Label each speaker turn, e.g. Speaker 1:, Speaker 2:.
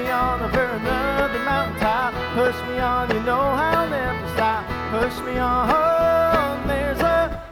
Speaker 1: me on over another mountaintop. Push me on, you know I'll never stop. Push me on.